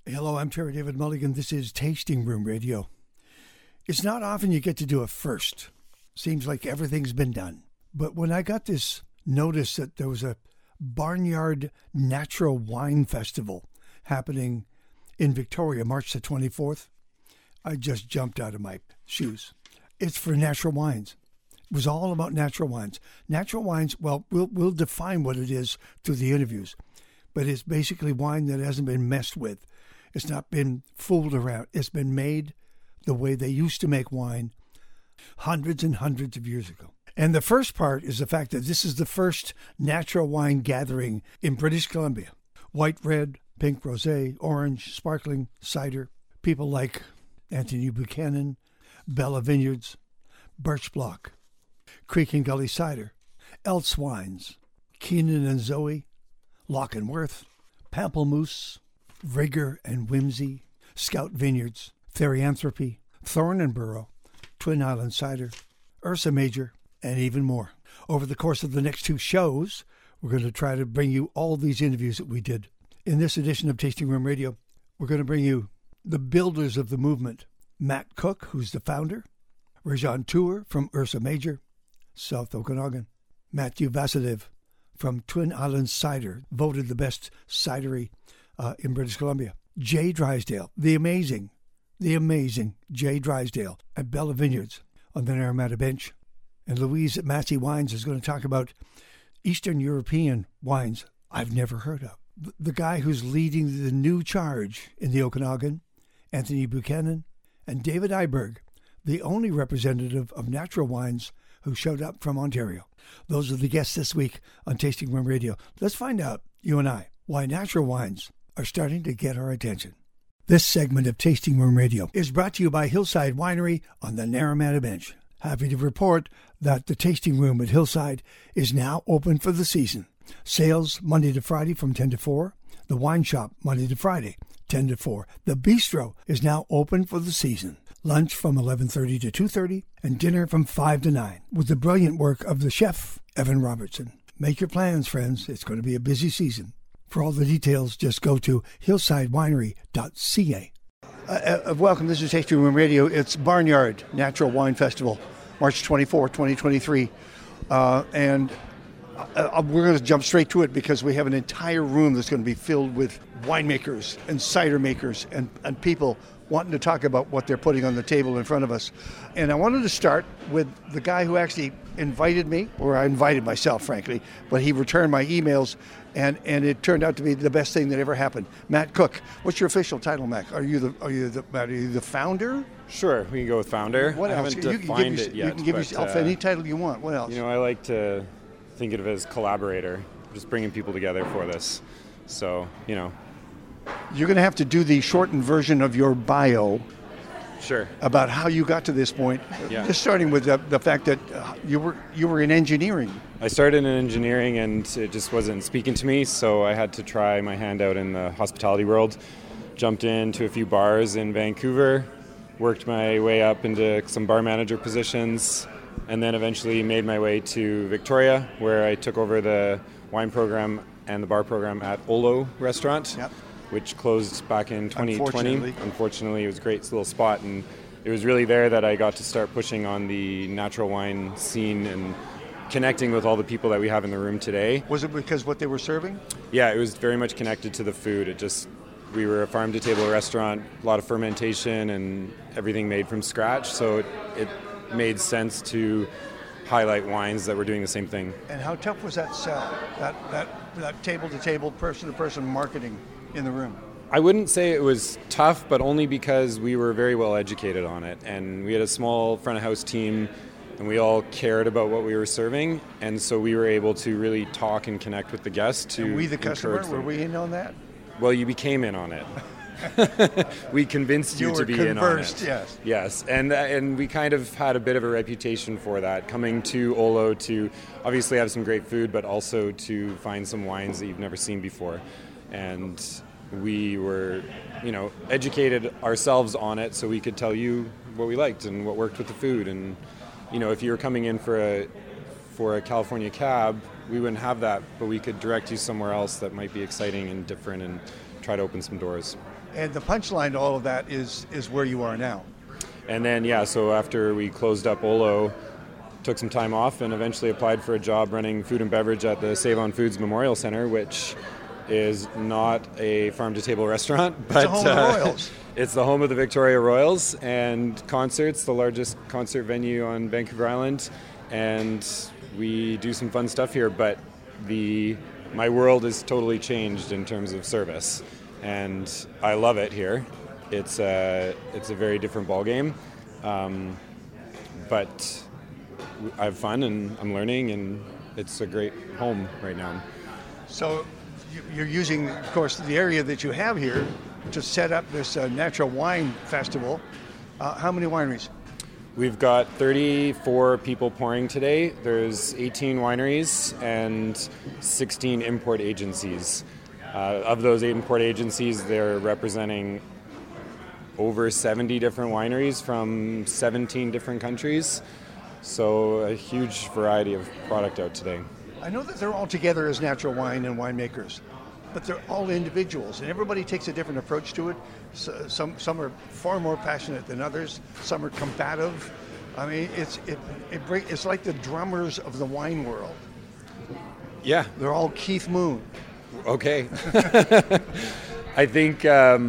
Hello, I'm Terry David Mulligan. This is Tasting Room Radio. It's not often you get to do a first. Seems like everything's been done. But when I got this notice that there was a Barnyard Natural Wine Festival happening in Victoria, March the 24th, I just jumped out of my shoes. It's for natural wines. It was all about natural wines. Natural wines, well, we'll define what it is through the interviews. But it's basically wine that hasn't been messed with. It's not been fooled around. It's been made the way they used to make wine hundreds and hundreds of years ago. And the first part is the fact that this is the first natural wine gathering in British Columbia. White, red, pink, rosé, orange, sparkling, cider. People like Anthony Buchanan, Bella Vineyards, Birch Block, Creek and Gully Cider, Elts Wines, Keenan and Zoe, Lock and Worth, Pamplemousse, Rigor and Whimsy, Scout Vineyards, Therianthropy, Thorn and Burrow, Twin Island Cider, Ursa Major, and even more. Over the course of the next two shows, we're going to try to bring you all these interviews that we did. In this edition of Tasting Room Radio, we're going to bring you the builders of the movement, Matt Cook, who's the founder, Rajan Tour from Ursa Major, South Okanagan, Matthew Vasudev from Twin Islands Cider, voted the best cidery in British Columbia. Jay Drysdale, the amazing Jay Drysdale at Bella Vineyards on the Naramata Bench. And Louise at Massey Wines is going to talk about Eastern European wines I've never heard of. The guy who's leading the new charge in the Okanagan, Anthony Buchanan, and David Iberg, the only representative of natural wines who showed up from Ontario. Those are the guests this week on Tasting Room Radio. Let's find out, you and I, why natural wines are starting to get our attention. This segment of Tasting Room Radio is brought to you by Hillside Winery on the Naramata Bench. Happy to report that the Tasting Room at Hillside is now open for the season. Sales Monday to Friday from 10 to 4. The wine shop Monday to Friday, 10 to 4. The bistro is now open for the season. Lunch from 11:30 to 2:30 and dinner from 5 to 9 with the brilliant work of the chef, Evan Robertson. Make your plans, friends. It's going to be a busy season. For all the details, just go to hillsidewinery.ca. Welcome. This is Tasting Room Radio. It's Barnyard Natural Wine Festival, March 24, 2023. And we're going to jump straight to it because we have an entire room that's going to be filled with winemakers and cider makers and people wanting to talk about what they're putting on the table in front of us. And I wanted to start with the guy who actually invited me, or I invited myself, frankly, but he returned my emails, and it turned out to be the best thing that ever happened. Matt Cook. What's your official title, Matt? Are you the founder? Sure, we can go with founder. What else? I haven't defined it yet. You can give yourself any title you want. What else? I like to think of it as collaborator, just bringing people together for this. So, You're going to have to do the shortened version of your bio. Sure. About how you got to this point. Yeah. Just starting with the fact that you were in engineering. I started in engineering and it just wasn't speaking to me, so I had to try my hand out in the hospitality world. Jumped into a few bars in Vancouver, worked my way up into some bar manager positions, and then eventually made my way to Victoria, where I took over the wine program and the bar program at Olo Restaurant. Yep. Which closed back in 2020. Unfortunately, it was a great little spot, and it was really there that I got to start pushing on the natural wine scene and connecting with all the people that we have in the room today. Was it because what they were serving? Yeah, it was very much connected to the food. We were a farm-to-table restaurant, a lot of fermentation and everything made from scratch, so it made sense to highlight wines that were doing the same thing. And how tough was that sell, that table-to-table, person-to-person marketing in the room? I wouldn't say it was tough, but only because we were very well educated on it, and we had a small front-of-house team, and we all cared about what we were serving, and so we were able to really talk and connect with the guests. And we, the customer, were we in on that? Well, you became in on it. We convinced you to be in on it. Yes, and we kind of had a bit of a reputation for that, coming to Olo to obviously have some great food, but also to find some wines that you've never seen before. And we were, educated ourselves on it so we could tell you what we liked and what worked with the food. And, if you were coming in for a California cab, we wouldn't have that, but we could direct you somewhere else that might be exciting and different and try to open some doors. And the punchline to all of that is where you are now. And then, so after we closed up Olo, took some time off and eventually applied for a job running food and beverage at the Save On Foods Memorial Center, which is not a farm-to-table restaurant, but it's the home of the Royals. It's the home of the Victoria Royals and concerts, the largest concert venue on Vancouver Island, and we do some fun stuff here, but my world is totally changed in terms of service, and I love it here. It's a very different ballgame, but I have fun and I'm learning, and it's a great home right now. So you're using, of course, the area that you have here to set up this natural wine festival. How many wineries? We've got 34 people pouring today. There's 18 wineries and 16 import agencies. Of those import agencies, they're representing over 70 different wineries from 17 different countries. So a huge variety of product out today. I know that they're all together as natural wine and winemakers, but they're all individuals, and everybody takes a different approach to it. So, some are far more passionate than others. Some are combative. I mean, it's like the drummers of the wine world. Yeah, they're all Keith Moon. Okay. I think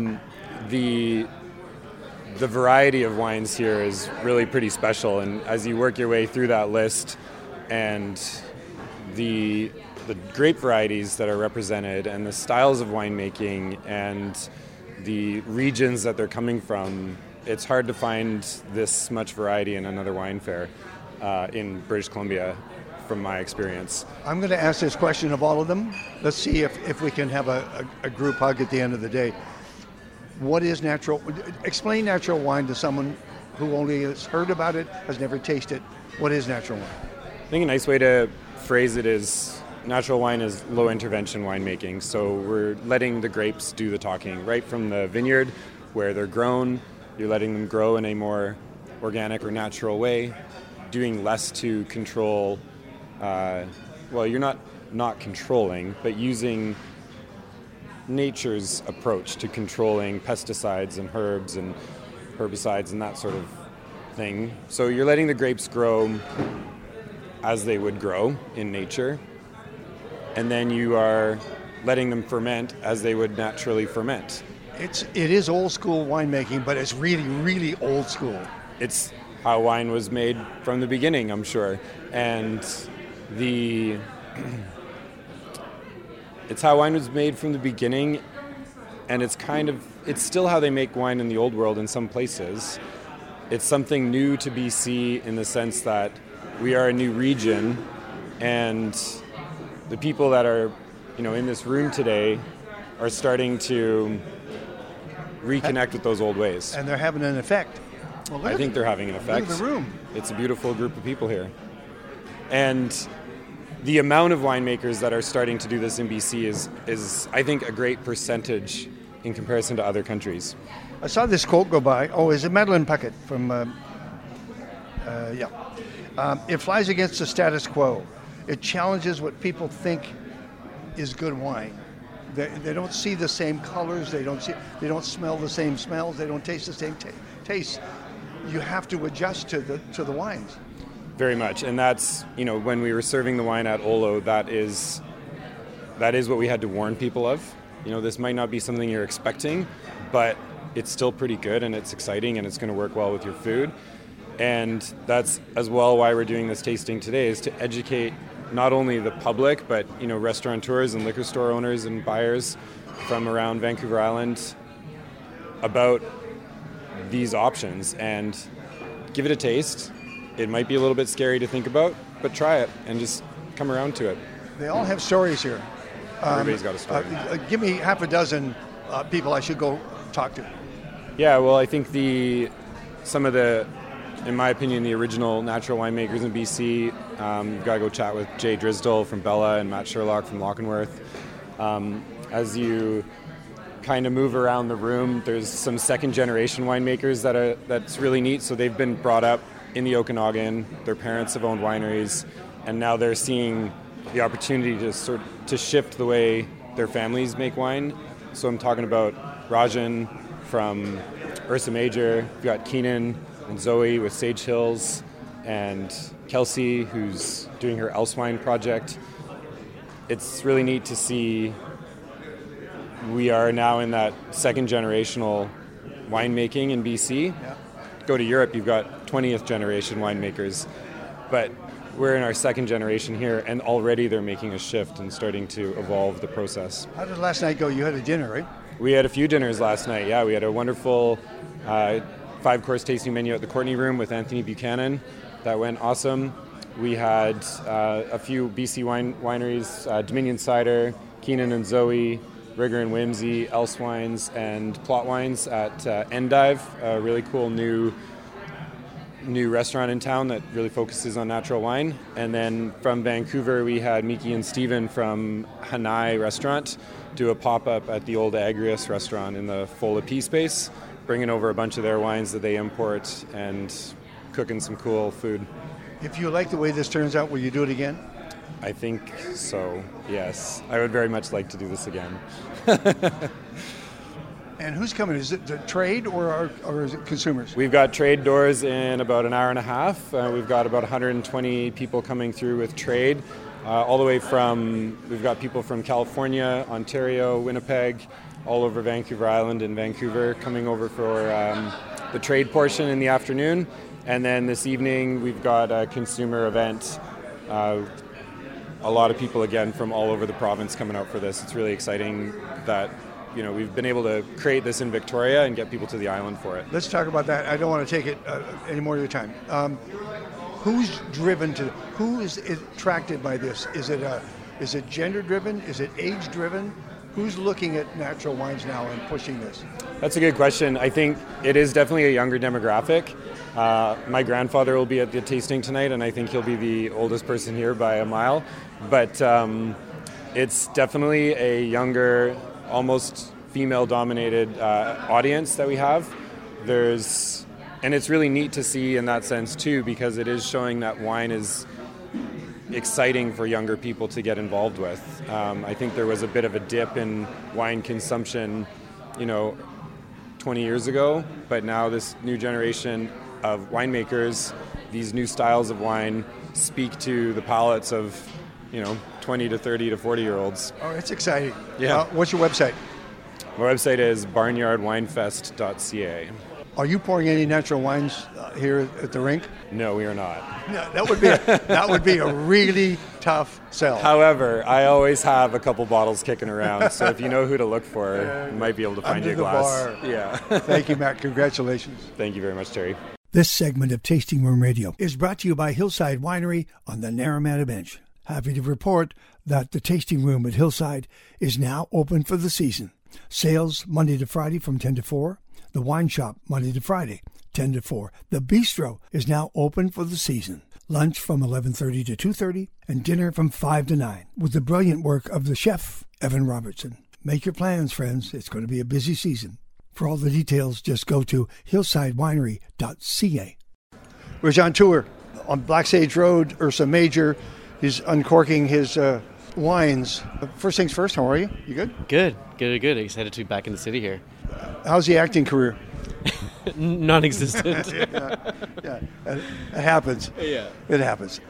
the variety of wines here is really pretty special, and as you work your way through that list and the grape varieties that are represented and the styles of winemaking and the regions that they're coming from, it's hard to find this much variety in another wine fair in British Columbia, from my experience. I'm going to ask this question of all of them. Let's see if we can have a group hug at the end of the day. What is natural? Explain natural wine to someone who only has heard about it, has never tasted. What is natural wine? I think a nice way to phrase it is natural wine is low intervention winemaking. So we're letting the grapes do the talking right from the vineyard where they're grown. You're letting them grow in a more organic or natural way, doing less to control. You're not controlling, but using nature's approach to controlling pesticides and herbs and herbicides and that sort of thing. So you're letting the grapes grow as they would grow in nature, and then you are letting them ferment as they would naturally ferment. It is old school winemaking, but it's really, really old school. It's how wine was made from the beginning, I'm sure. And it's how wine was made from the beginning, and it's still how they make wine in the old world in some places. It's something new to BC in the sense that we are a new region, and the people that are, in this room today are starting to reconnect with those old ways. And they're having an effect. Well, I think they're having an effect. Look at the room. It's a beautiful group of people here. And the amount of winemakers that are starting to do this in BC is I think, a great percentage in comparison to other countries. I saw this quote go by. Oh, is it Madeleine Puckett from, it flies against the status quo. It challenges what people think is good wine. They don't see the same colors. They don't smell the same smells. They don't taste the same taste. You have to adjust to the wines. Very much, and that's when we were serving the wine at Olo, that is what we had to warn people of. This might not be something you're expecting, but it's still pretty good and it's exciting and it's going to work well with your food. And that's as well why we're doing this tasting today, is to educate not only the public, but restaurateurs and liquor store owners and buyers from around Vancouver Island about these options and give it a taste. It might be a little bit scary to think about, but try it and just come around to it. They all have stories here. Everybody's got a story. Give me half a dozen people I should go talk to. Yeah, well, I think some of the, in my opinion, the original natural winemakers in BC, you've got to go chat with Jay Drisdall from Bella and Matt Sherlock from Lochinworth. As you kind of move around the room, there's some second-generation winemakers that's really neat. So they've been brought up in the Okanagan. Their parents have owned wineries, and now they're seeing the opportunity to shift the way their families make wine So I'm talking about Rajan from Ursa Major. We've got Keenan and Zoe with Sage Hills, and Kelsey, who's doing her Elsewine project. It's really neat to see we are now in that second generational winemaking in BC. Yeah. Go to Europe, you've got 20th generation winemakers, but we're in our second generation here, and already they're making a shift and starting to evolve the process. How did last night go? You had a dinner, right? We had a few dinners last night, yeah. We had a wonderful 5-course tasting menu at the Courtney Room with Anthony Buchanan. That went awesome. We had a few BC wineries, Dominion Cider, Keenan and Zoe, Rigger and Whimsy, Elsewines, and Plot Wines at Endive, a really cool new restaurant in town that really focuses on natural wine. And then from Vancouver, we had Miki and Steven from Hanai Restaurant do a pop-up at the old Agrius restaurant in the Fola P space, bringing over a bunch of their wines that they import and cooking some cool food. If you like the way this turns out, will you do it again? I think so, yes. I would very much like to do this again. And who's coming? Is it the trade or is it consumers? We've got trade doors in about an hour and a half. We've got about 120 people coming through with trade, all the way from, we've got people from California, Ontario, Winnipeg, all over Vancouver Island and Vancouver coming over for the trade portion in the afternoon. And then this evening we've got a consumer event. A lot of people, again, from all over the province coming out for this. It's really exciting that we've been able to create this in Victoria and get people to the island for it. Let's talk about that. I don't want to take it any more of your time. Who's driven to? Who is attracted by this? Is it gender driven? Is it age driven? Who's looking at natural wines now and pushing this? That's a good question. I think it is definitely a younger demographic. My grandfather will be at the tasting tonight, and I think he'll be the oldest person here by a mile. But it's definitely a younger, almost female-dominated audience that we have. And it's really neat to see in that sense too, because it is showing that wine is exciting for younger people to get involved with. I think there was a bit of a dip in wine consumption, 20 years ago, but now this new generation of winemakers, these new styles of wine speak to the palates of 20 to 30 to 40-year-olds. Oh, it's exciting. Yeah. What's your website? My website is barnyardwinefest.ca. Are you pouring any natural wines here at the rink? No, we are not. No, that would be a really tough sell. However, I always have a couple bottles kicking around, so if you know who to look for, you might be able to find you a glass. Bar. Yeah. Thank you, Matt. Congratulations. Thank you very much, Terry. This segment of Tasting Room Radio is brought to you by Hillside Winery on the Naramata Bench. Happy to report that the Tasting Room at Hillside is now open for the season. Sales Monday to Friday from 10 to 4. The wine shop Monday to Friday, 10 to 4. The bistro is now open for the season. Lunch from 11:30 to 2:30 and dinner from 5 to 9 with the brilliant work of the chef, Evan Robertson. Make your plans, friends. It's going to be a busy season. For all the details, just go to hillsidewinery.ca. We're on tour on Black Sage Road, Ursa Major. He's uncorking his wines. First things first, how are you? You good? Good. Excited to be back in the city here. How's the acting career? Non-existent. Yeah, it happens. Yeah. It happens.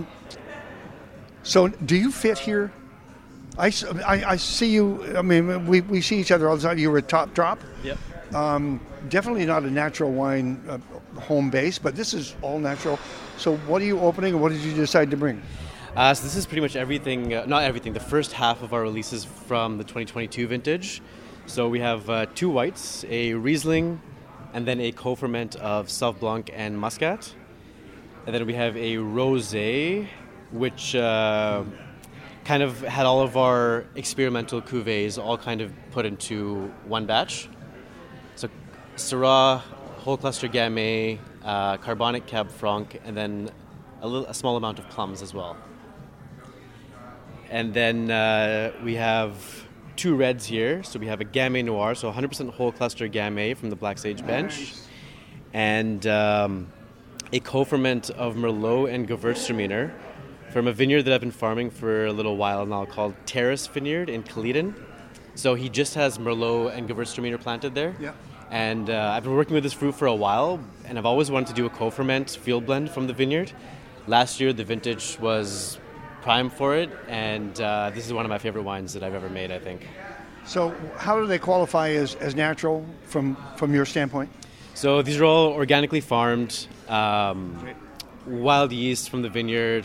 So do you fit here? I see you, I mean, we see each other all the time. You were at Top Drop. Yep. Definitely not a natural wine home base, but this is all natural. So what are you opening and what did you decide to bring? So this is pretty much everything, not everything, the first half of our releases from the 2022 vintage. So we have 2 whites, a Riesling, and then a co-ferment of Sauv Blanc and Muscat. And then we have a Rosé, which kind of had all of our experimental cuvées all kind of put into one batch. So Syrah, whole cluster Gamay, carbonic Cab Franc, and then a small amount of plums as well. And then we have 2 reds here. So we have a Gamay Noir, so 100% whole cluster Gamay from the Black Sage bench. And a co-ferment of Merlot and Gewürztraminer from a vineyard that I've been farming for a little while now called Terrace Vineyard in Caledon. So he just has Merlot and Gewürztraminer planted there. Yeah. And I've been working with this fruit for a while, and I've always wanted to do a co-ferment field blend from the vineyard. Last year, the vintage was prime for it, and this is one of my favorite wines that I've ever made, I think. So how do they qualify as natural from your standpoint? So these are all organically farmed, wild yeast from the vineyard,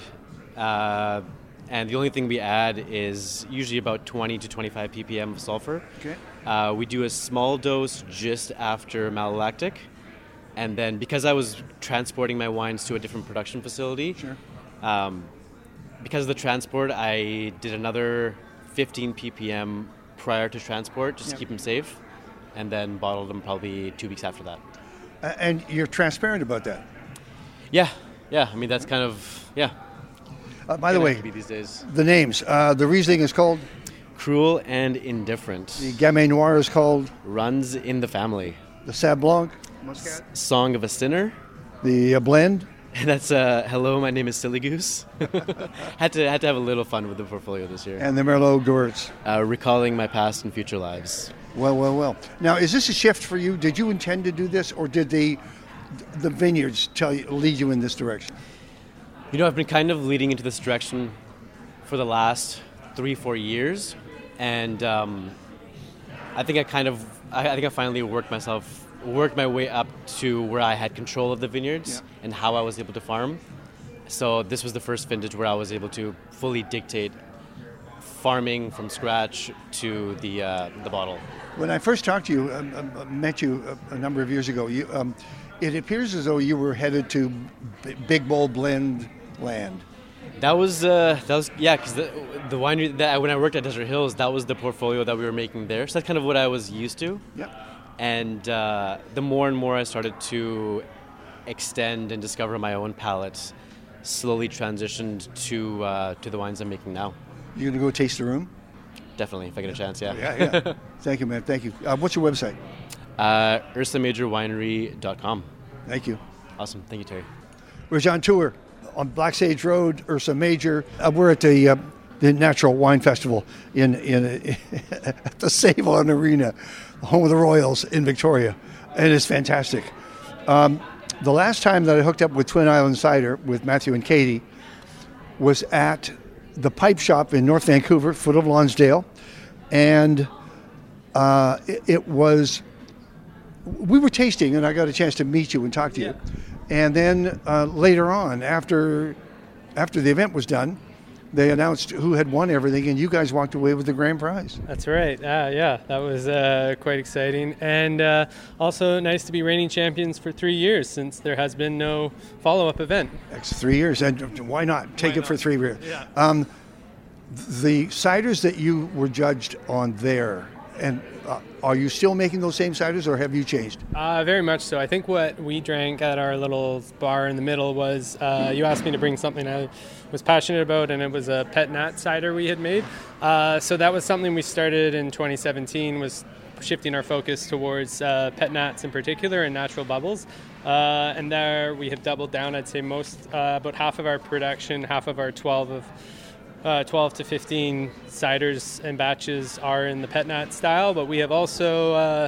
and the only thing we add is usually about 20 to 25 ppm of sulfur. Okay. We do a small dose just after malolactic, and then because I was transporting my wines to a different production facility, sure. Because of the transport, I did another 15 ppm prior to transport, just to keep them safe, and then bottled them probably 2 weeks after that. And you're transparent about that? Yeah. I mean, that's kind of, by the way, these days. The names. The Riesling is called? Cruel and Indifferent. The Gamay Noir is called? Runs in the family. The Sauv Blanc? Muscat? Song of a Sinner. The blend? That's Hello, my name is Silly Goose. had to have a little fun with the portfolio this year. And the Merlot Gewürz? Recalling my past and future lives. Well. Now, is this a shift for you? Did you intend to do this, or did the vineyards lead you in this direction? You know, I've been kind of leading into this direction for the last 3-4 years, and I think I finally worked my way up to where I had control of the vineyards and how I was able to farm. So this was the first vintage where I was able to fully dictate farming from scratch to the bottle. When I first talked to you, met you a number of years ago, it appears as though you were headed to big bold blend land. That was because the winery that when I worked at Desert Hills, that was the portfolio that we were making there. So that's kind of what I was used to. Yeah. And the more and more I started to extend and discover my own palate, slowly transitioned to the wines I'm making now. You gonna go taste the room? Definitely, if I get a chance, yeah. Yeah. Thank you, man. Thank you. What's your website? UrsaMajorWinery.com. Thank you. Awesome. Thank you, Terry. We're on tour on Black Sage Road, Ursa Major. We're at the Natural Wine Festival at the Save-On Arena, home of the Royals in Victoria, and it's fantastic. The last time that I hooked up with Twin Island Cider with Matthew and Katie was at the Pipe Shop in North Vancouver, foot of Lonsdale, and we were tasting, and I got a chance to meet you and talk to you. And then later on, after the event was done, they announced who had won everything, and you guys walked away with the grand prize. That's right. That was quite exciting. And also nice to be reigning champions for 3 years, since there has been no follow-up event. That's 3 years. And why not? Take it for 3 years. Yeah. The ciders that you were judged on there, and are you still making those same ciders, or have you changed? Very much so. I think what we drank at our little bar in the middle was, you asked me to bring something I was passionate about, and it was a Pet Nat cider we had made. So that was something we started in 2017, was shifting our focus towards Pet Nats in particular and natural bubbles. And there we have doubled down. I'd say about half of our production, half of our 12 to 15 ciders and batches are in the Pet Nat style, but we have also,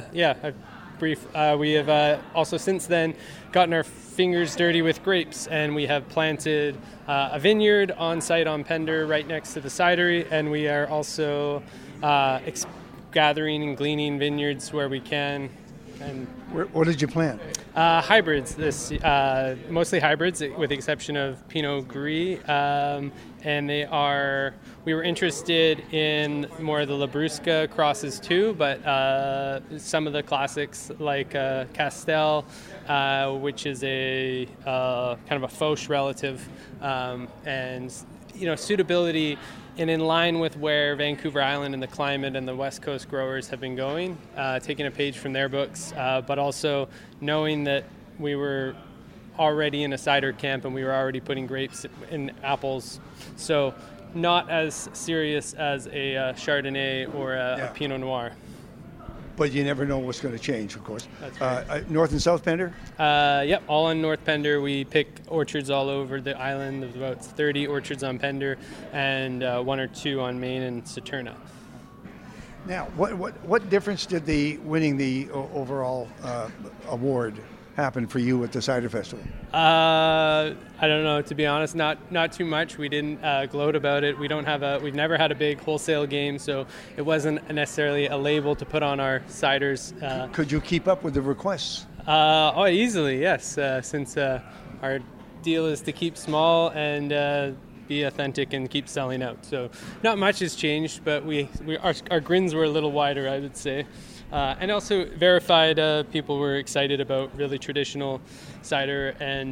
we have also since then gotten our fingers dirty with grapes, and we have planted a vineyard on site on Pender right next to the cidery, and we are also gathering and gleaning vineyards where we can. And what did you plant? Hybrids. Mostly hybrids, with the exception of Pinot Gris, and we were interested in more of the Labrusca crosses too, but some of the classics like Castel, which is a kind of a Fauche relative, and suitability. And in line with where Vancouver Island and the climate and the West Coast growers have been going, taking a page from their books, but also knowing that we were already in a cider camp and we were already putting grapes in apples. So not as serious as a Chardonnay or a Pinot Noir. But you never know what's going to change, of course. That's right. North and South Pender? Yep, all on North Pender. We pick orchards all over the island. There's about 30 orchards on Pender and 1 or 2 on Main and Saturna. Now, what difference did winning the overall award happen for you at the Cider Festival? I don't know, to be honest, not too much. We didn't gloat about it. We've never had a big wholesale game, so it wasn't necessarily a label to put on our ciders. Could you keep up with the requests? Easily, yes. Since our deal is to keep small and be authentic and keep selling out. So not much has changed, but our grins were a little wider, I would say. And also verified people were excited about really traditional cider and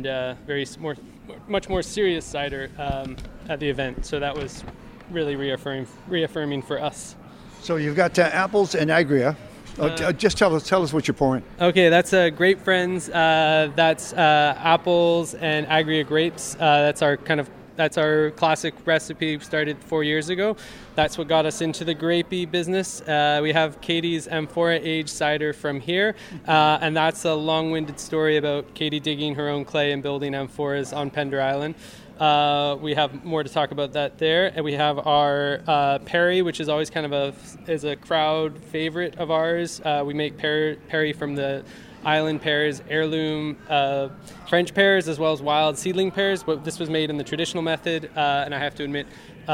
much more serious cider at the event. So that was really reaffirming for us. So you've got Apples and Agria. Just tell us what you're pouring. Okay, that's Grape Friends. That's apples and Agria grapes. That's our classic recipe. Started 4 years ago. That's what got us into the grapey business. We have Katie's Amphora aged cider from here, and that's a long-winded story about Katie digging her own clay and building amphoras on Pender Island. We have more to talk about that there, and we have our Perry, which is always kind of a crowd favorite of ours. We make Perry from the island pears, heirloom French pears, as well as wild seedling pears. But this was made in the traditional method, and I have to admit,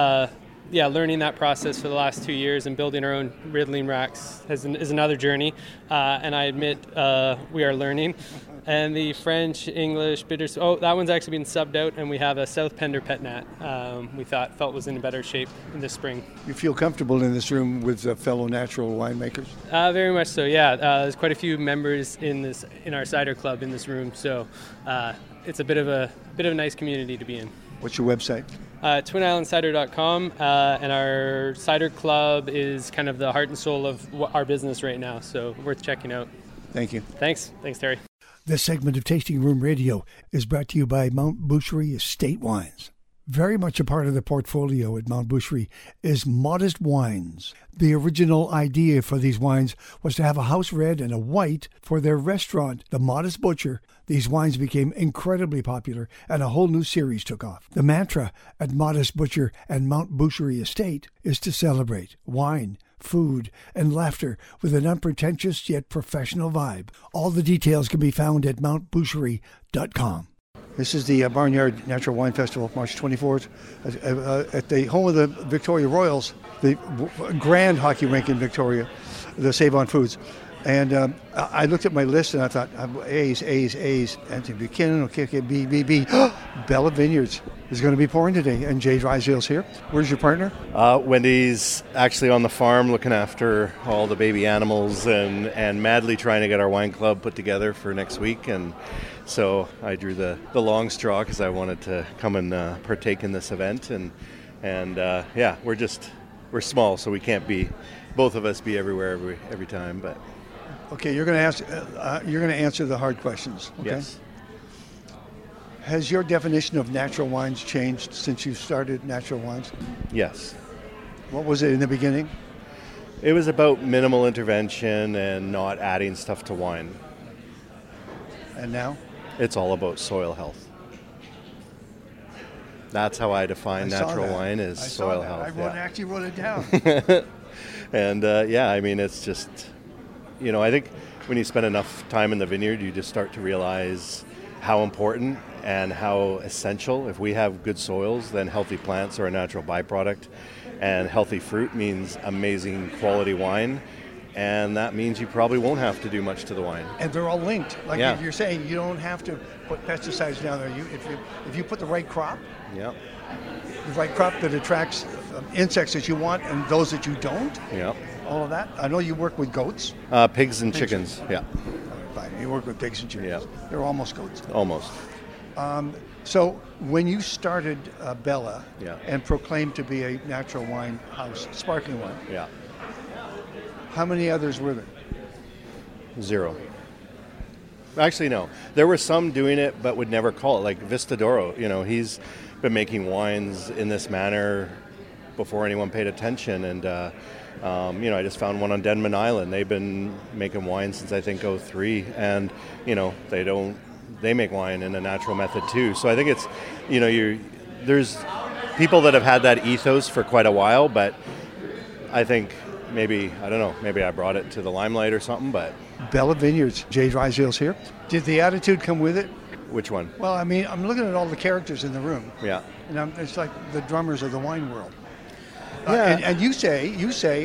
learning that process for the last 2 years and building our own riddling racks is another journey. And I admit we are learning. And the French, English, bitters. Oh, that one's actually been subbed out, and we have a South Pender Pet Nat. We felt was in better shape in the spring. You feel comfortable in this room with fellow natural winemakers? Very much so. Yeah, there's quite a few members in our cider club in this room, so it's a bit of a nice community to be in. What's your website? TwinIslandCider.com, and our cider club is kind of the heart and soul of our business right now, so worth checking out. Thank you. Thanks, Terry. This segment of Tasting Room Radio is brought to you by Mount Boucherie Estate Wines. Very much a part of the portfolio at Mount Boucherie is Modest Wines. The original idea for these wines was to have a house red and a white for their restaurant, The Modest Butcher. These wines became incredibly popular, and a whole new series took off. The mantra at Modest Butcher and Mount Boucherie Estate is to celebrate wine, food, and laughter with an unpretentious yet professional vibe. All the details can be found at mountboucherie.com. This is the Barnyard Natural Wine Festival, March 24th, at the home of the Victoria Royals, the grand hockey rink in Victoria, the Save-On Foods. And I looked at my list and I thought, A's, Anthony Buchanan, okay, B. Bella Vineyards is going to be pouring today, and Jay Drysdale's here. Where's your partner? Wendy's actually on the farm looking after all the baby animals and madly trying to get our wine club put together for next week. And so I drew the long straw because I wanted to come and partake in this event. And we're small, so we can't both of us be everywhere every time, but... Okay, you're going to answer the hard questions. Okay? Yes. Has your definition of natural wines changed since you started Natural Wines? Yes. What was it in the beginning? It was about minimal intervention and not adding stuff to wine. And now? It's all about soil health. That's how I define natural wine is soil health. I actually wrote it down. And it's just... I think when you spend enough time in the vineyard, you just start to realize how important and how essential. If we have good soils, then healthy plants are a natural byproduct, and healthy fruit means amazing quality wine, and that means you probably won't have to do much to the wine. And they're all linked. If you're saying you don't have to put pesticides down there. If you put the right crop, the right crop that attracts insects that you want and those that you don't. Yeah. All of that. I know you work with goats. Pigs and chickens. Yeah. Fine. You work with pigs and chickens. Yeah. They're almost goats. Almost. So when you started Bella and proclaimed to be a natural wine house, sparkling wine. Yeah. How many others were there? 0. Actually, no. There were some doing it, but would never call it. Like Vistadoro, he's been making wines in this manner before anyone paid attention. And, I just found one on Denman Island. They've been making wine since, I think, 2003. And, they make wine in a natural method too. So I think it's, there's people that have had that ethos for quite a while, but I think maybe, I don't know, maybe I brought it to the limelight or something, but... Bella Vineyards, Jay Drysdale's here. Did the attitude come with it? Which one? Well, I mean, I'm looking at all the characters in the room. Yeah. And it's like the drummers of the wine world. Yeah. And you say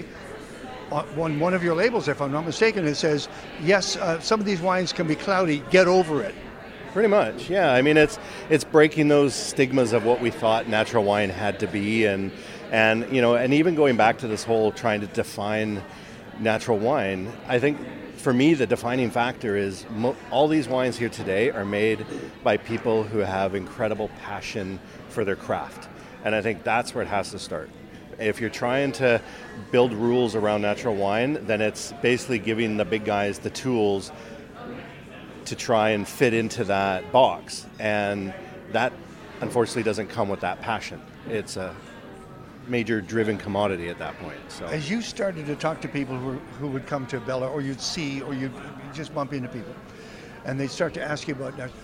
on one of your labels, if I'm not mistaken, it says, yes, some of these wines can be cloudy, get over it. Pretty much, yeah. I mean, it's breaking those stigmas of what we thought natural wine had to be, and you know, and even going back to this whole trying to define natural wine, I think for me the defining factor is all these wines here today are made by people who have incredible passion for their craft, and I think that's where it has to start. If you're trying to build rules around natural wine, then it's basically giving the big guys the tools to try and fit into that box, and that unfortunately doesn't come with that passion. It's a major driven commodity at that point. So as you started to talk to people who would come to Bella, or you'd see, or you'd just bump into people, and they'd start to ask you about that,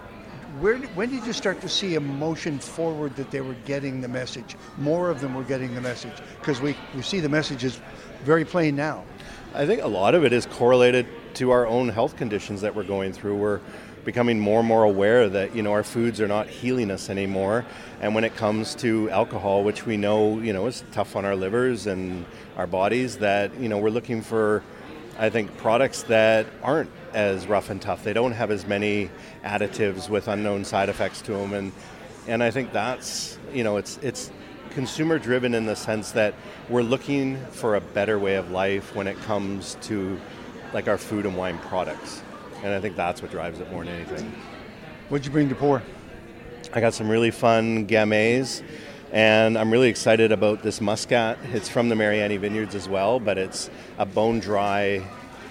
when did you start to see a motion forward that they were getting the message? More of them were getting the message, because we see the message is very plain now. I think a lot of it is correlated to our own health conditions that we're going through. We're becoming more and more aware that, you know, our foods are not healing us anymore. And when it comes to alcohol, which we know, you know, is tough on our livers and our bodies, that, you know, we're looking for, I think, products that aren't as rough and tough. They don't have as many additives with unknown side effects to them. And I think that's, you know, it's consumer driven in the sense that we're looking for a better way of life when it comes to like our food and wine products. And I think that's what drives it more than anything. What'd you bring to pour? I got some really fun Gamay, and I'm really excited about this Muscat. It's from the Mariani Vineyards as well, but it's a bone-dry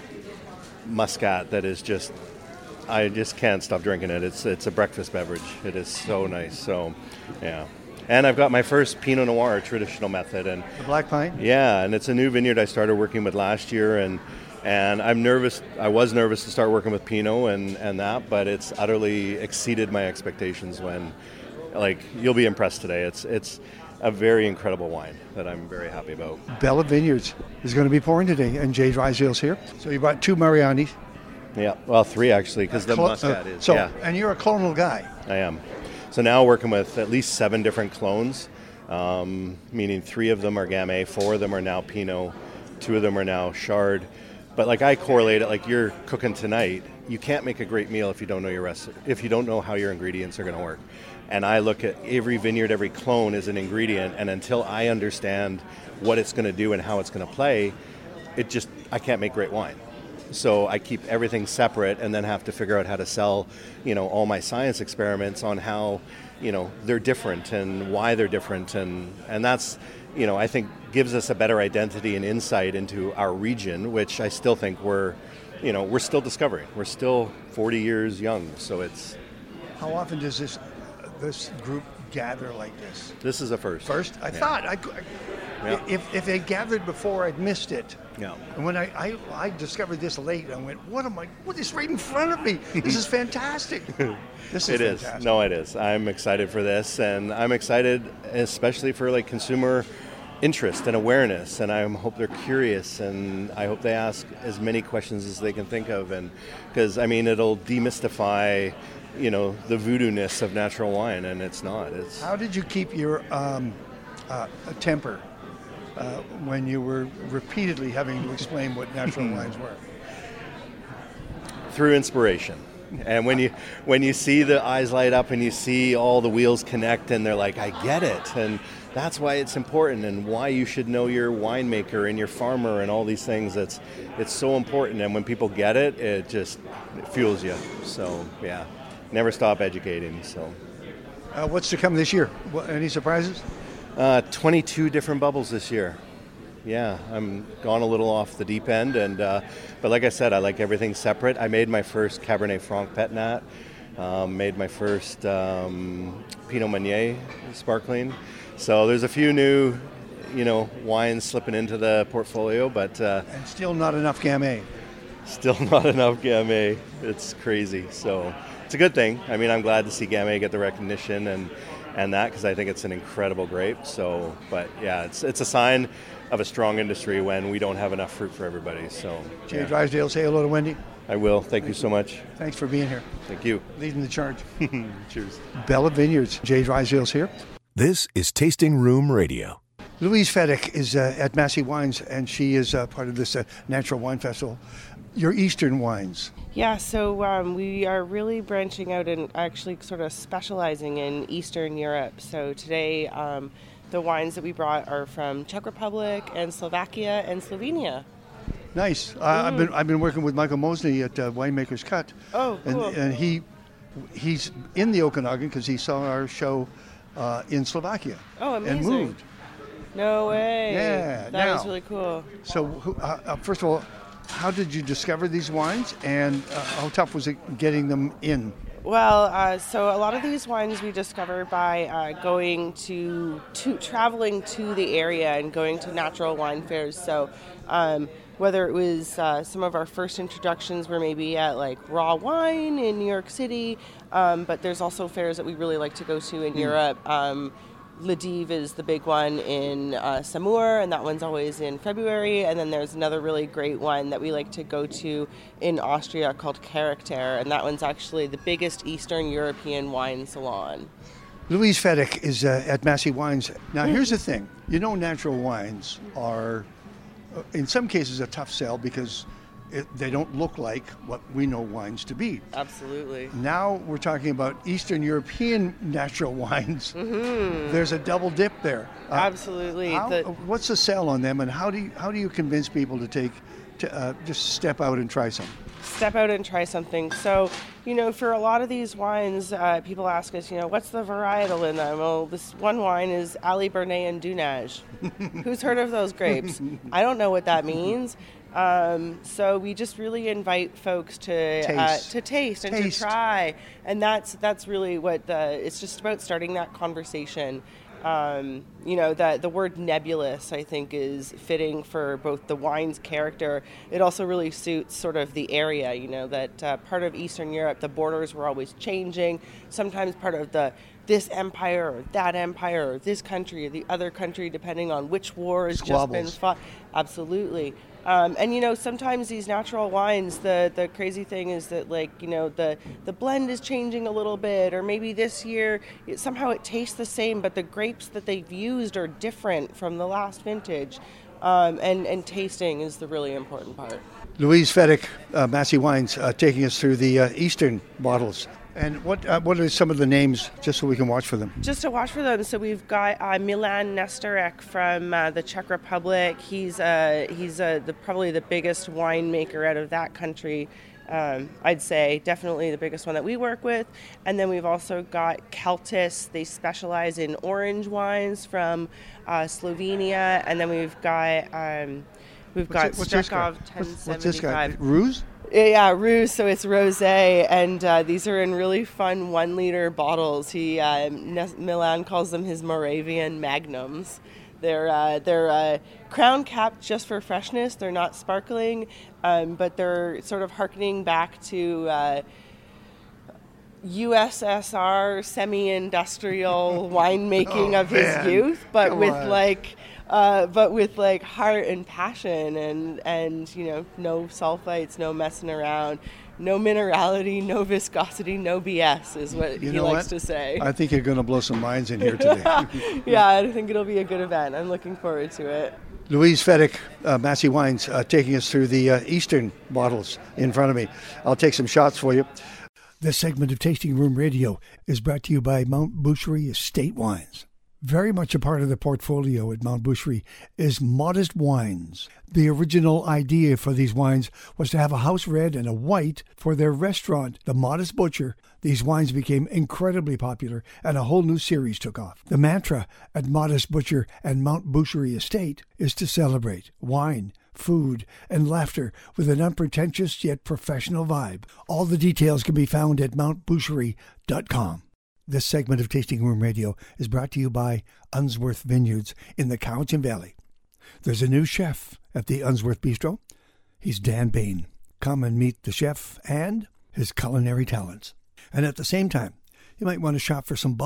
Muscat that is just, I just can't stop drinking it. It's a breakfast beverage. It is so nice. So, yeah. And I've got my first Pinot Noir traditional method. And the Black Pine? Yeah, and it's a new vineyard I started working with last year, and I'm nervous. I was nervous to start working with Pinot and that, but it's utterly exceeded my expectations. When, like, you'll be impressed today. It's a very incredible wine that I'm very happy about. Bella Vineyards is going to be pouring today, and Jay Drysdale's here. So you brought 2 Marianis. Yeah, well, 3 actually, because the Muscat is. So, yeah. And you're a clonal guy. I am. So now working with at least 7 different clones, meaning 3 of them are Gamay, 4 of them are now Pinot, 2 of them are now Chard. But like I correlate it, like you're cooking tonight, you can't make a great meal if you don't know your recipe, if you don't know how your ingredients are going to work. And I look at every vineyard, every clone as an ingredient, and until I understand what it's going to do and how it's going to play, I can't make great wine. So I keep everything separate and then have to figure out how to sell, you know, all my science experiments on how, you know, they're different and why they're different. And that's, you know, I think gives us a better identity and insight into our region, which I still think we're still discovering. We're still 40 years young. So it's... How often does this group gather like this? This is a first. First? I thought if they gathered before, I'd missed it. Yeah. And when I discovered this late, I went, what is right in front of me? This is fantastic. This is fantastic. No, it is. I'm excited for this, and I'm excited especially for like consumer interest and awareness, and I hope they're curious, and I hope they ask as many questions as they can think of, and because I mean it'll demystify, you know, the voodoo-ness of natural wine, and it's not. How did you keep your temper when you were repeatedly having to explain what natural wines were? Through inspiration. And when you see the eyes light up and you see all the wheels connect and they're like, I get it, and that's why it's important and why you should know your winemaker and your farmer and all these things. It's so important, and when people get it, it fuels you. So yeah, never stop educating. So what's to come this year? Any surprises? 22 different bubbles this year. Yeah, I'm gone a little off the deep end, but like I said, I like everything separate. I made my first Cabernet Franc Pet Nat, made my first Pinot Meunier sparkling. So there's a few new, you know, wines slipping into the portfolio, but and still not enough Gamay. Still not enough Gamay. It's crazy. So it's a good thing. I mean, I'm glad to see Gamay get the recognition, and that, because I think it's an incredible grape. So, but yeah, it's a sign of a strong industry when we don't have enough fruit for everybody. So, Jay Drysdale, say hello to Wendy. I will. Thank you so much. Thanks for being here. Thank you. Leading the charge. Cheers. Bella Vineyards. Jay Drysdale's here. This is Tasting Room Radio. Louise Fedek is at Massey Wines, and she is part of this Natural Wine Festival. Your Eastern wines. Yeah, so we are really branching out and actually sort of specializing in Eastern Europe. So today, the wines that we brought are from Czech Republic and Slovakia and Slovenia. Nice. I've been working with Michael Mosley at Winemaker's Cut. Oh, cool. And he's in the Okanagan because he saw our show in Slovakia. Oh, amazing. And moved. No way. Yeah. That was really cool. So, first of all, how did you discover these wines, and how tough was it getting them in? Well, so a lot of these wines we discovered by going traveling to the area and going to natural wine fairs. So whether it was some of our first introductions were maybe at like Raw Wine in New York City, but there's also fairs that we really like to go to in Europe. Ladiv is the big one in Saumur, and that one's always in February. And then there's another really great one that we like to go to in Austria called Charakter, and that one's actually the biggest Eastern European wine salon. Louise Fedek is at Massey Wines. Now, here's the thing. You know, natural wines are, in some cases, a tough sell because they don't look like what we know wines to be. Absolutely. Now we're talking about Eastern European natural wines. Mm-hmm. There's a double dip there. Absolutely. What's the sell on them, and how do you convince people to just step out and try some? Step out and try something. So, for a lot of these wines, people ask us, what's the varietal in them? Well, this one wine is Ali Bernay and Dunage. Who's heard of those grapes? I don't know what that means. So we just really invite folks to taste and to try, and that's really what it's just about, starting that conversation. The word nebulous, I think, is fitting for both the wine's character. It also really suits sort of the area, that part of Eastern Europe, the borders were always changing. Sometimes part of this empire or that empire or this country or the other country, depending on which war has just been fought. Absolutely. And sometimes these natural wines, the crazy thing is that the blend is changing a little bit, or maybe this year somehow it tastes the same, but the grapes that they've used are different from the last vintage. And tasting is the really important part. Louise Fedek, Massey Wines, taking us through the Eastern bottles. And what are some of the names, just so we can watch for them? Just to watch for them. So we've got Milan Nestorek from the Czech Republic. He's probably the biggest winemaker out of that country. I'd say definitely the biggest one that we work with. And then we've also got Keltis. They specialize in orange wines from Slovenia. And then we've got Strekov 1075. What's this guy? Ruse? Yeah, Ruse, so it's rosé, and these are in really fun 1-liter bottles. Milan calls them his Moravian magnums. They're crown capped just for freshness. They're not sparkling, but they're sort of harkening back to USSR semi-industrial winemaking of his youth, but with heart and passion, and no sulfites, no messing around, no minerality, no viscosity, no BS is what he likes to say. I think you're going to blow some minds in here today. Yeah, I think it'll be a good event. I'm looking forward to it. Louise Fedek, Massey Wines, taking us through the Eastern bottles in front of me. I'll take some shots for you. This segment of Tasting Room Radio is brought to you by Mount Boucherie Estate Wines. Very much a part of the portfolio at Mount Boucherie is Modest Wines. The original idea for these wines was to have a house red and a white for their restaurant, The Modest Butcher. These wines became incredibly popular, and a whole new series took off. The mantra at Modest Butcher and Mount Boucherie Estate is to celebrate wine, food, and laughter with an unpretentious yet professional vibe. All the details can be found at mountboucherie.com. This segment of Tasting Room Radio is brought to you by Unsworth Vineyards in the Cowichan Valley. There's a new chef at the Unsworth Bistro. He's Dan Bain. Come and meet the chef and his culinary talents. And at the same time, you might want to shop for some bubble.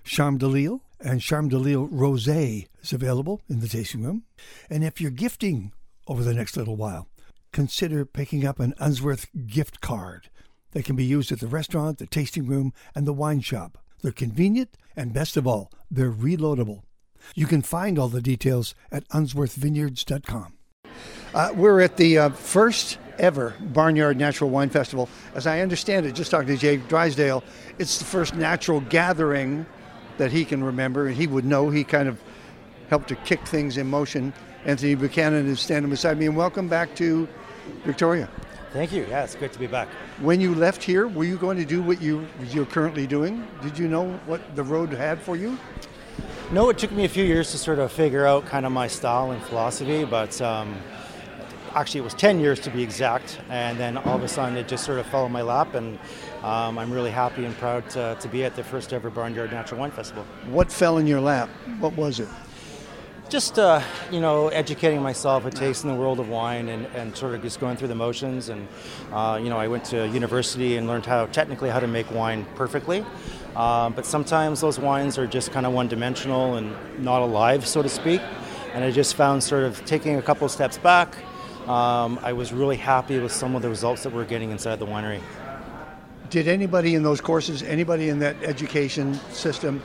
Charme de Lille, and Charme de Lille Rosé is available in the tasting room. And if you're gifting over the next little while, consider picking up an Unsworth gift card that can be used at the restaurant, the tasting room, and the wine shop. They're convenient, and best of all, they're reloadable. You can find all the details at unsworthvineyards.com. We're at the first ever Barnyard Natural Wine Festival. As I understand it, just talking to Jay Drysdale, it's the first natural gathering that he can remember, and he would know. He kind of helped to kick things in motion. Anthony Buchanan is standing beside me, and welcome back to Victoria. Thank you. Yeah, it's great to be back. When you left here, were you going to do what you're currently doing? Did you know what the road had for you? No, it took me a few years to sort of figure out kind of my style and philosophy, but actually it was 10 years to be exact, and then all of a sudden it just sort of fell in my lap, and I'm really happy and proud to be at the first ever Barnyard Natural Wine Festival. What fell in your lap? What was it? Just, educating myself, a taste in the world of wine, and sort of just going through the motions. And, I went to university and learned how to make wine perfectly. But sometimes those wines are just kind of one-dimensional and not alive, so to speak. And I just found sort of taking a couple steps back, I was really happy with some of the results that we're getting inside the winery. Did anybody in those courses, anybody in that education system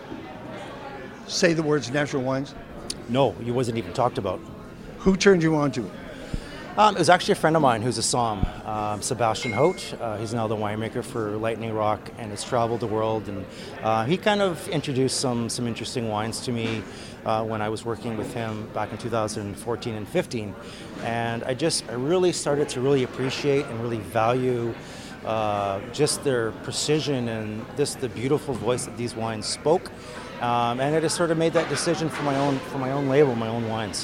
say the words natural wines? No, it wasn't even talked about. Who turned you on to it? It was actually a friend of mine who's a somm, Sebastian Hout. He's now the winemaker for Lightning Rock and has traveled the world. And he kind of introduced some interesting wines to me when I was working with him back in 2014 and 15. And I really started to really appreciate and really value just their precision and just the beautiful voice that these wines spoke. And I just sort of made that decision for my own label, my own wines.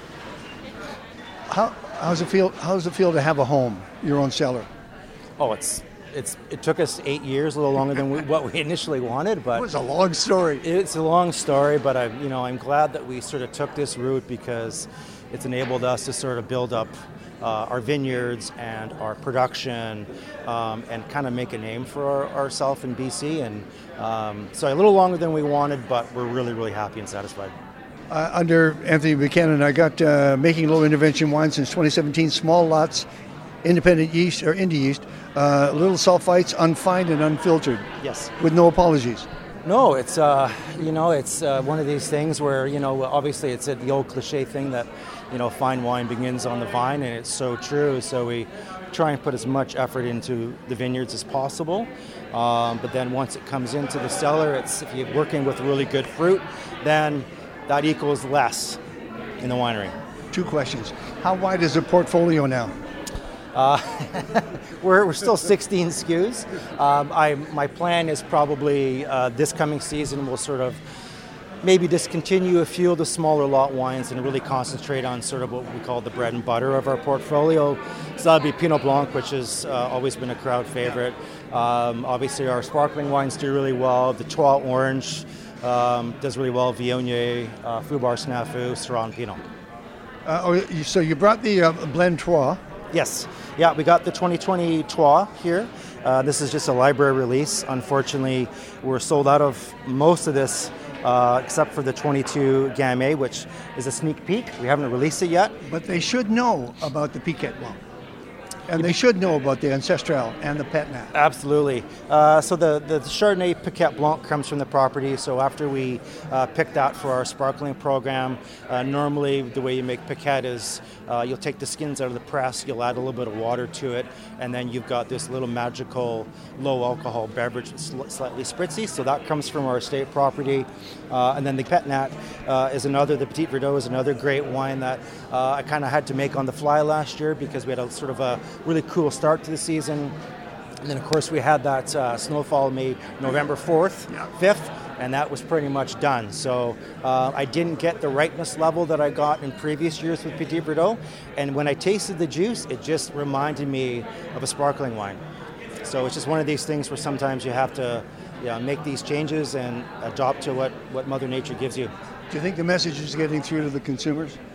How does it feel to have a home, your own cellar? Oh, it took us 8 years, a little longer than what we initially wanted, but it was a long story. It's a long story, but I'm glad that we sort of took this route because it's enabled us to sort of build up our vineyards and our production and kind of make a name for ourselves in BC. And so a little longer than we wanted, but we're really, really happy and satisfied. Under Anthony Buchanan, I got making low intervention wine since 2017, small lots, independent yeast or indie yeast, little sulfites, unfined and unfiltered. Yes. With no apologies. No, it's one of these things where obviously it's the old cliche thing that fine wine begins on the vine, and it's so true. So we try and put as much effort into the vineyards as possible. But then once it comes into the cellar, if you're working with really good fruit, then that equals less in the winery. 2 questions. How wide is the portfolio now? We're still 16 SKUs. My plan is probably this coming season we'll sort of maybe discontinue a few of the smaller lot wines and really concentrate on sort of what we call the bread and butter of our portfolio. So that would be Pinot Blanc, which has always been a crowd favorite. Obviously our sparkling wines do really well. The Trois Orange does really well. Viognier, Foubar Snafu, Syrah Pinot. So you brought the Blend Trois. Yes. Yeah, we got the 2020 Trois here. This is just a library release. Unfortunately, we're sold out of most of this except for the 22 Gamay, which is a sneak peek. We haven't released it yet. But they should know about the Piquet Blanc. And they should know about the Ancestral and the Pet Nat. Absolutely. So the Chardonnay Piquet Blanc comes from the property. So after we pick that for our sparkling program, normally the way you make Piquet is you'll take the skins out of the press, you'll add a little bit of water to it, and then you've got this little magical low alcohol beverage, slightly spritzy. So that comes from our estate property. And then the Pet Nat is another, the Petit Verdot is another great wine that I kind of had to make on the fly last year because we had a sort of a really cool start to the season. And then, of course, we had that snowfall November 4th, 5th, and that was pretty much done. So I didn't get the ripeness level that I got in previous years with Petit Verdot. And when I tasted the juice, it just reminded me of a sparkling wine. So it's just one of these things where sometimes you have to make these changes and adopt to what Mother Nature gives you. Do you think the message is getting through to the consumers?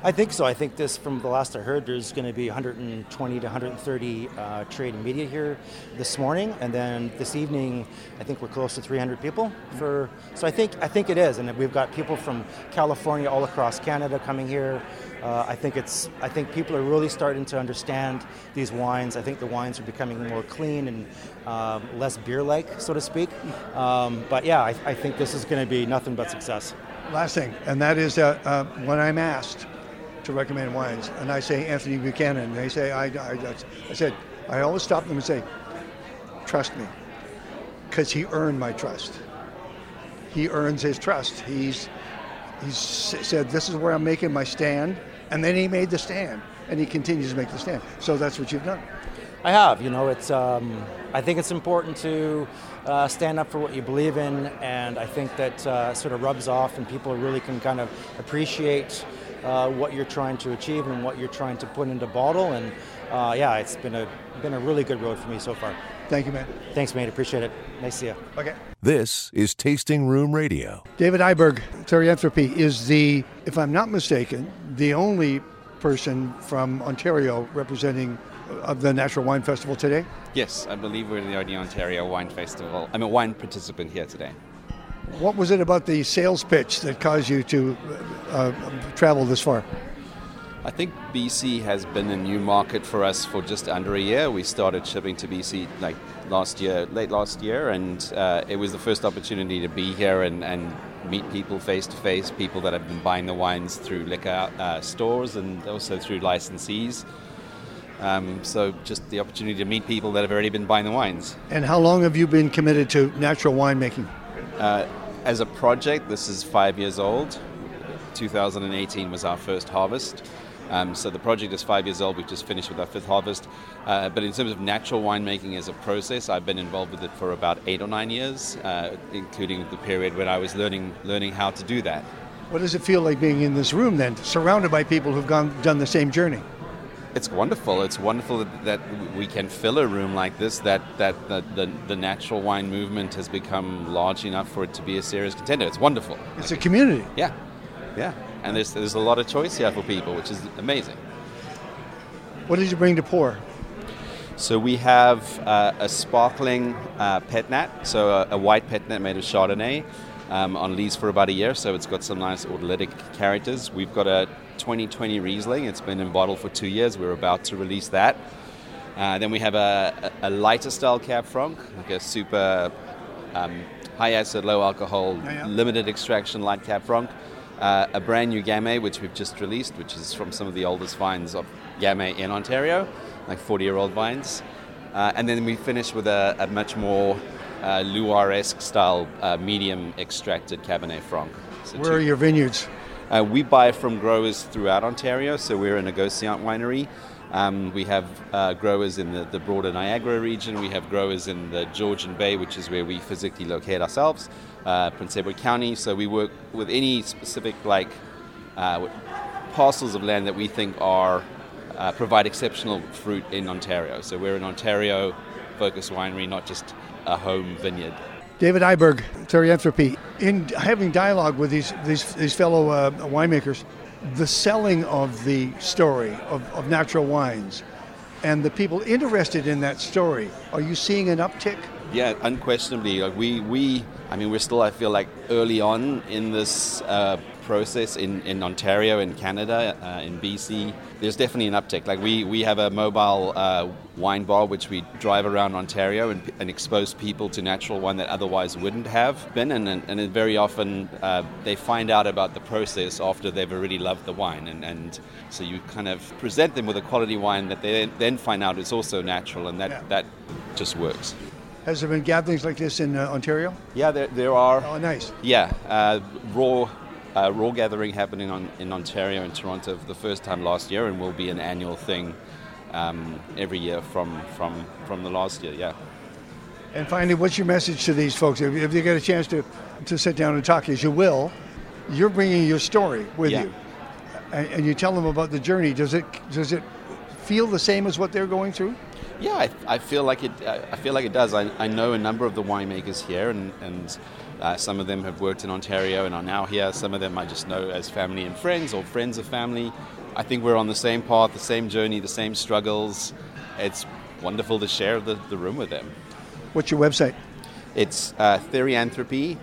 I think so. I think this, from the last I heard, there's going to be 120 to 130 trade and media here this morning, and then this evening, I think we're close to 300 people. So I think it is, and we've got people from California, all across Canada coming here. I think people are really starting to understand these wines. I think the wines are becoming more clean and less beer-like, so to speak. But yeah, I think this is going to be nothing but success. Last thing, and that is when I'm asked to recommend wines, and I say Anthony Buchanan, they say, I said, I always stop them and say, trust me, because he earned my trust. He earns his trust. He's said, this is where I'm making my stand, and then he made the stand, and he continues to make the stand. So that's what you've done. I have. It's. I think it's important to stand up for what you believe in, and I think that sort of rubs off, and people really can kind of appreciate what you're trying to achieve and what you're trying to put into bottle. And it's been a really good road for me so far. Thank you, man. Thanks, mate. Appreciate it. Nice to see you. Okay. This is Tasting Room Radio. David Iberg, Therianthropy, is if I'm not mistaken, the only person from Ontario representing the Natural Wine Festival today? Yes, I believe we're the only Ontario Wine Festival. I'm a wine participant here today. What was it about the sales pitch that caused you to travel this far? I think BC has been a new market for us for just under a year. We started shipping to BC late last year, and it was the first opportunity to be here and meet people face to face, people that have been buying the wines through liquor stores and also through licensees. So just the opportunity to meet people that have already been buying the wines. And how long have you been committed to natural winemaking? As a project, this is 5 years old. 2018 was our first harvest. So the project is 5 years old. We've just finished with our fifth harvest. But in terms of natural winemaking as a process, I've been involved with it for about 8 or 9 years, including the period when I was learning how to do that. What does it feel like being in this room then, surrounded by people who've done the same journey? It's wonderful. It's wonderful that we can fill a room like this, that the natural wine movement has become large enough for it to be a serious contender. It's wonderful. It's a community. Yeah. And there's a lot of choice here for people, which is amazing. What did you bring to pour? So we have a sparkling pet nat, so a white pet nat made of Chardonnay, on lees for about a year, so it's got some nice autolytic characters. We've got a 2020 Riesling. It's been in bottle for 2 years. We're about to release that. Then we have a lighter style Cab Franc, like a super high acid, low alcohol, limited extraction light Cab Franc. A brand new Gamay, which we've just released, which is from some of the oldest vines of Gamay in Ontario, like 40-year-old vines. And then we finish with a much more Loire-esque style medium extracted Cabernet Franc. So where are your vineyards? We buy from growers throughout Ontario, so we're a Negociant winery. We have growers in the broader Niagara region. We have growers in the Georgian Bay, which is where we physically locate ourselves, Prince Edward County. So we work with any specific parcels of land that we think provide exceptional fruit in Ontario. So we're an Ontario-focused winery, not just a home vineyard. David Iberg, Therianthropy. In having dialogue with these fellow winemakers, the selling of the story of natural wines and the people interested in that story, are you seeing an uptick? Yeah, unquestionably. We're still, I feel like, early on in this process in Ontario, in Canada, in BC. There's definitely an uptick. Like we have a mobile wine bar which we drive around Ontario and expose people to natural wine that otherwise wouldn't have been. And very often they find out about the process after they've already loved the wine. And so you kind of present them with a quality wine that they then find out is also natural, and that just works. Has there been gatherings like this in Ontario? Yeah, there are. Oh, nice. Yeah, raw gathering happening in Ontario and Toronto for the first time last year, and will be an annual thing every year from the last year. Yeah. And finally, what's your message to these folks? If you get a chance to sit down and talk, as you will, you're bringing your story with you, and you tell them about the journey. Does it feel the same as what they're going through? Yeah, I feel like it. I feel like it does. I know a number of the winemakers here, and some of them have worked in Ontario and are now here. Some of them I just know as family and friends, or friends of family. I think we're on the same path, the same journey, the same struggles. It's wonderful to share the room with them. What's your website? It's Therianthropy,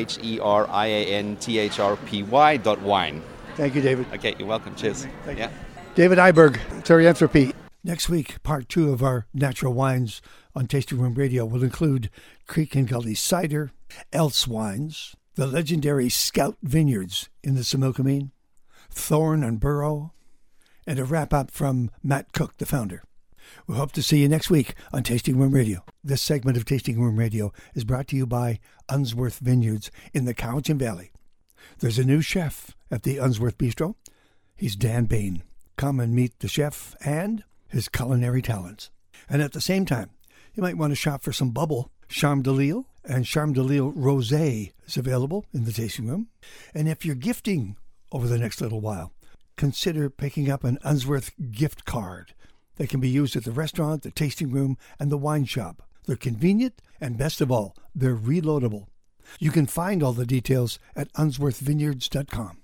THERIANTHRPY.wine. Thank you, David. Okay, you're welcome. Cheers. Thank you. David Iberg, Therianthropy. Next week, part 2 of our natural wines on Tasting Room Radio will include Creek and Gully Cider, Else Wines, the legendary Scout Vineyards in the Similkameen, Thorn and Burrow, and a wrap-up from Matt Cook, the founder. We hope to see you next week on Tasting Room Radio. This segment of Tasting Room Radio is brought to you by Unsworth Vineyards in the Cowichan Valley. There's a new chef at the Unsworth Bistro. He's Dan Bain. Come and meet the chef and his culinary talents. And at the same time, you might want to shop for some bubble. Charme de Lille and Charme de Lille Rosé is available in the tasting room. And if you're gifting over the next little while, consider picking up an Unsworth gift card. They can be used at the restaurant, the tasting room, and the wine shop. They're convenient, and best of all, they're reloadable. You can find all the details at unsworthvineyards.com.